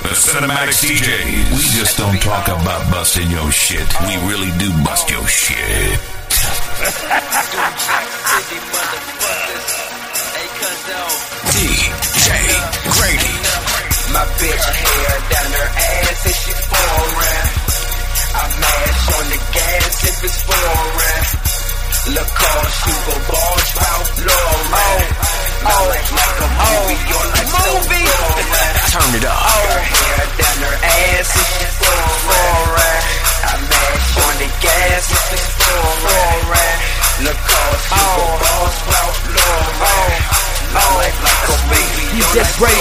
The Cinematics DJs. We just don't talk about busting your shit. We really do bust your shit. DJ Grady. My bitch hair down her ass and she foreign. I mash on the gas if it's foreign. Lacoste, Hugo Boss, Ralph Lauren. Like a movie, you're like so foreign. Turn it up. Her hair down her ass and she foreign. I mash on the gas if it's foreign. Lacoste, Hugo Boss, Ralph Lauren. Like a movie, you're like so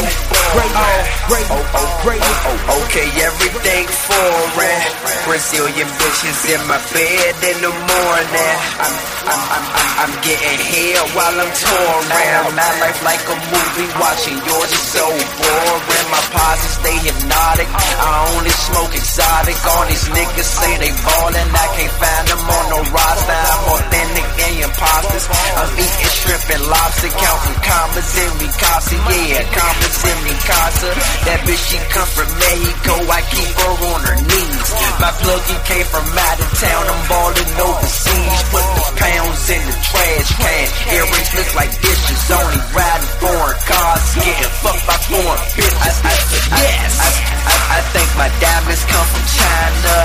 foreign. Okay, everything foreign. Brazilian bitches in my bed in the morning. I'm getting head while I'm touring. My life like a movie, watching yours is so boring. My posses stay hypnotic. I only smoke exotic. All these niggas say they ballin'. I can't find them on no roster. I'm authentic and imposters. I'm eating shrimp and lobster, counting commas in me casa. Yeah, commas in me casa. That bitch she come from Mexico. I keep her on her knees. My pluggy came from out of town. I'm ballin' overseas. Put the pounds in the trash can. Earrings look like dishes. Only riding foreign cars. Getting fucked by foreign bitches. I think my diamonds come from China.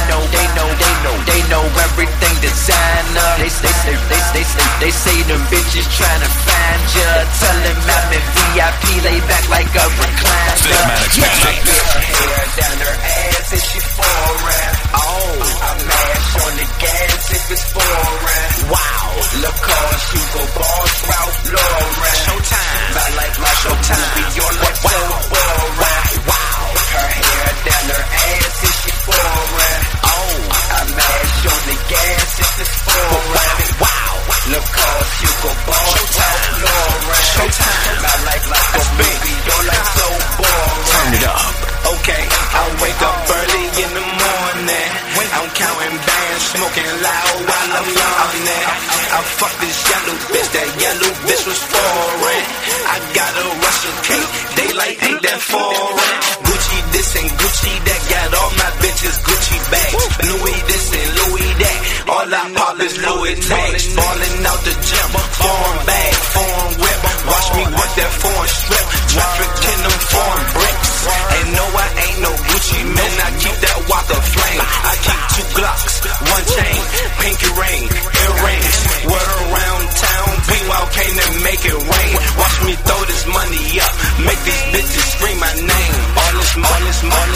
They know everything designer. They say them bitches tryna find ya. Tell them I'm in VIP, lay back like a recliner. My bitch hair down her ass and she foreign. I mash on the gas if it's foreign. Wow. Lacoste, Hugo Boss, Ralph Lauren. Showtime. My life like Showtime. Movie, your life so boring. Wow. Her hair down her ass and she foreign. I mash on the gas if it's foreign. Wow. Lacoste, Hugo Boss, Ralph Lauren. Showtime. My life like a movie, your life so boring. Turn it up. Okay, I wake up early in the morning. I'm counting bands, smoking loud while I'm yawning. I fuck this yellow bitch, that yellow bitch was foreign. I got a Russian cake, daylight ain't that foreign. Gucci this and Gucci that, got all my bitches Gucci bags. Louis this and Louis that, all I pop is Louis tags. Falling out the gym, foreign bag, foreign whip. Watch me work that foreign strip, trafficking them foreign bricks. And no, I ain't no Gucci man, I keep that Walker flame. I keep 2 Glocks, 1 chain, pinky ring, earrings. Word around town, P-Wow came and make it rain. Watch me throw this money up, make these bitches scream my name. All this money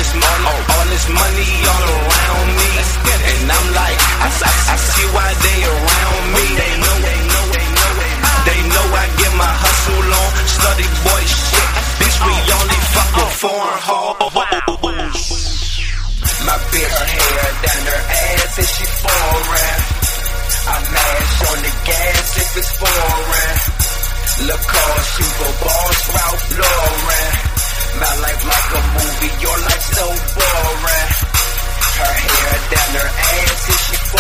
all around me. And I'm like, I see why they around me. They know I get my hustle on, slutty boy shit. Bitch, we only fuck with foreign hoes. My bitch hair down her ass and she foreign. I mash on the gas if it's foreign. Lacoste, Hugo Boss, Ralph Lauren. My life like a movie, your life so boring. Her hair down her ass and she